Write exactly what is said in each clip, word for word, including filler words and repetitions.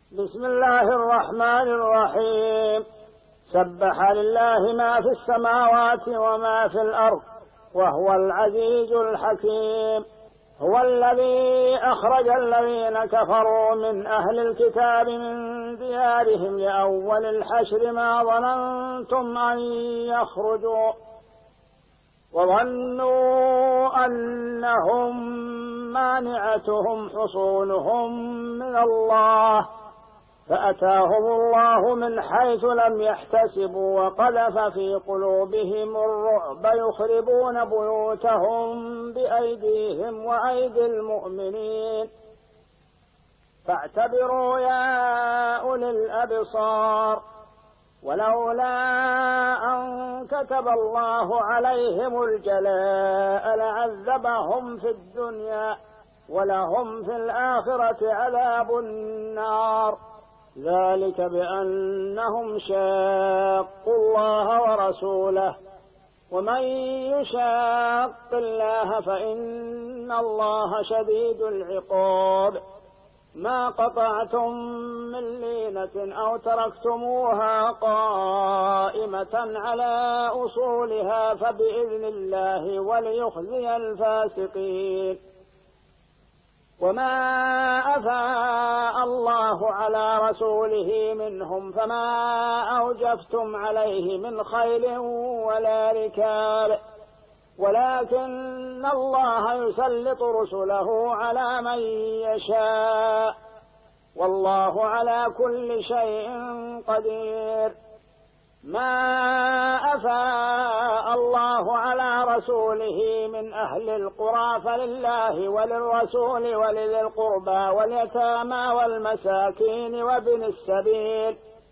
بسم الله الرحمن الرحيم. سبح لله ما في السماوات وما في الأرض وهو العزيز الحكيم. هو الذي أخرج الذين كفروا من أهل الكتاب من ديارهم لأول الحشر ما ظننتم أن يخرجوا وظنوا أنهم مانعتهم حصونهم من الله فأتاهم الله من حيث لم يحتسبوا وقذف في قلوبهم الرعب يخربون بيوتهم بأيديهم وأيدي المؤمنين فاعتبروا يا أولي الأبصار. ولولا أن كتب الله عليهم الجلاء لعذبهم في الدنيا ولهم في الآخرة عذاب النار ذلك بأنهم شاقوا الله ورسوله ومن يشاق الله فإن الله شديد العقاب. ما قطعتم من لينة أو تركتموها قائمة على أصولها فبإذن الله وليخزي الفاسقين. وما أفاء الله على رسوله منهم فما أوجفتم عليه من خيل ولا ركاب ولكن الله يسلط رسله على من يشاء والله على كل شيء قدير. ما أفاء الله على رسوله من أهل القرى فلله وللرسول ولذي القربى واليتامى والمساكين وابن السبيل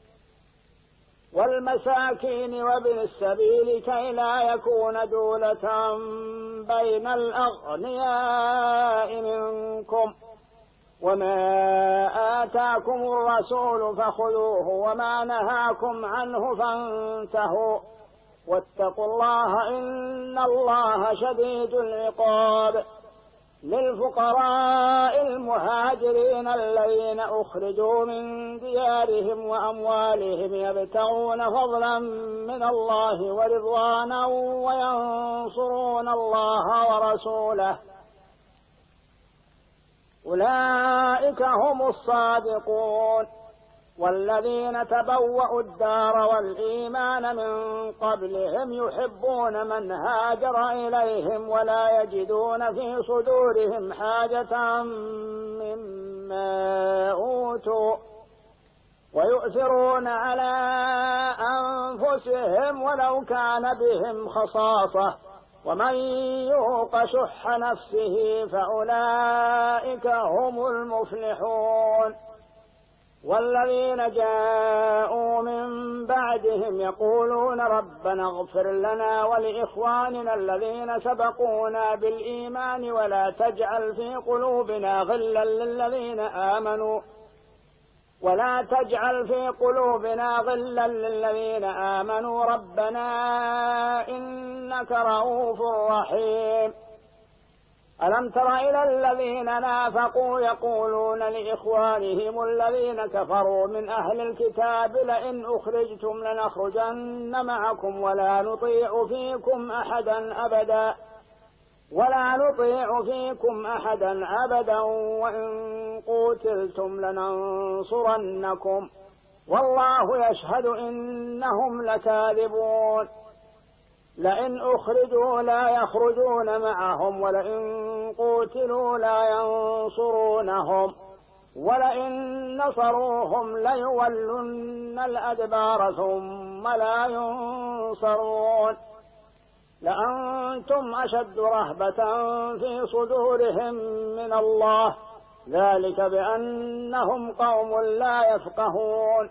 والمساكين وابن السبيل كي لا يكون دولة بين الأغنياء منكم. وما آتاكم الرسول فخذوه وما نهاكم عنه فانتهوا واتقوا الله إن الله شديد العقاب. للفقراء المهاجرين الذين أخرجوا من ديارهم وأموالهم يبتغون فضلا من الله ورضوانا وينصرون الله ورسوله أولئك هم الصادقون. والذين تبوأوا الدار والإيمان من قبلهم يحبون من هاجر إليهم ولا يجدون في صدورهم حاجة مما أوتوا ويؤثرون على أنفسهم ولو كان بهم خصاصة ومن يوق شح نفسه فأولئك هم المفلحون. والذين جاءوا من بعدهم يقولون ربنا اغفر لنا ولإخواننا الذين سبقونا بالإيمان ولا تجعل في قلوبنا غلا للذين آمنوا ولا تجعل في قلوبنا غلا للذين آمنوا ربنا إنك رؤوف رحيم. ألم تر إلى الذين نافقوا يقولون لإخوانهم الذين كفروا من أهل الكتاب لئن أخرجتم لنخرجن معكم ولا نطيع فيكم أحدا أبدا ولا نطيع فيكم أحدا أبدا وإن قوتلتم لننصرنكم والله يشهد إنهم لكاذبون. لئن أخرجوا لا يخرجون معهم ولئن قوتلوا لا ينصرونهم ولئن نصروهم ليولن الأدبار ثم لا ينصرون. لأنتم أشد رهبة في صدورهم من الله ذلك بأنهم قوم لا يفقهون.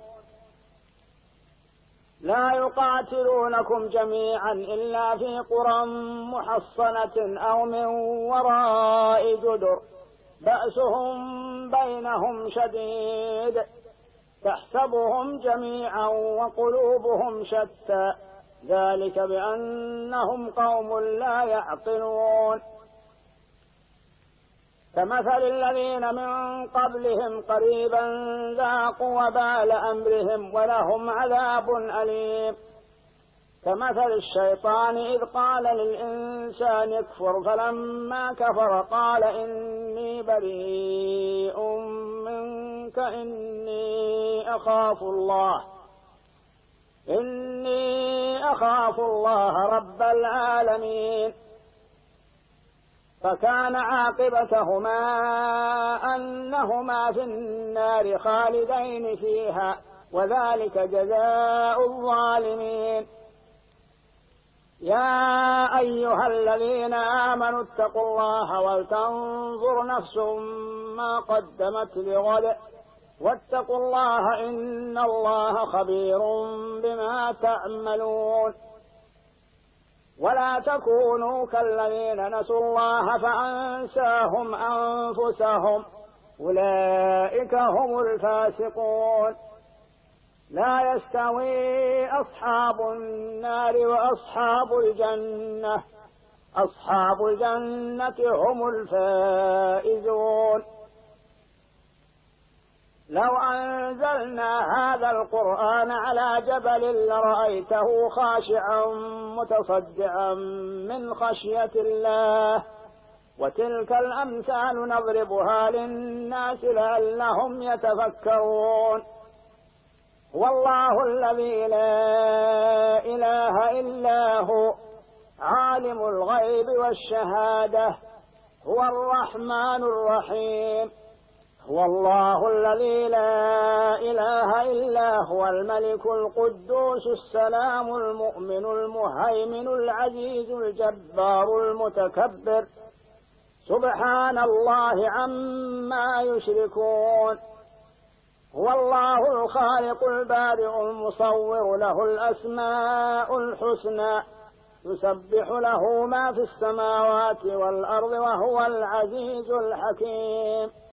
لا يقاتلونكم جميعا إلا في قرى محصنة أو من وراء جدر بأسهم بينهم شديد تحسبهم جميعا وقلوبهم شتى ذلك بأنهم قوم لا يعقلون. كمثل الذين من قبلهم قريبا ذاقوا وبال أمرهم ولهم عذاب أليم. كمثل الشيطان إذ قال للإنسان اكفر فلما كفر قال إني بريء منك إني أخاف الله إني أخاف الله رب العالمين. فكان عاقبتهما أنهما في النار خالدين فيها وذلك جزاء الظالمين. يا أيها الذين آمنوا اتقوا الله ولتنظر نفس ما قدمت لغد واتقوا الله إن الله خبير بما تعملون. ولا تكونوا كالذين نسوا الله فأنساهم أنفسهم أولئك هم الفاسقون. لا يستوي أصحاب النار وأصحاب الجنة أصحاب الجنة هم الفائزون. لو أنزلنا هذا القرآن على جبل لرأيته خاشعا متصدعا من خشية الله وتلك الأمثال نضربها للناس لعلهم يتفكرون. والله الذي لا إله إلا هو عالم الغيب والشهادة هو الرحمن الرحيم. هو الله الذي لا إله إلا هو الملك القدوس السلام المؤمن المهيمن العزيز الجبار المتكبر سبحان الله عما يشركون. هو الله الخالق البارئ المصور له الأسماء الحسنى يسبح له ما في السماوات والأرض وهو العزيز الحكيم.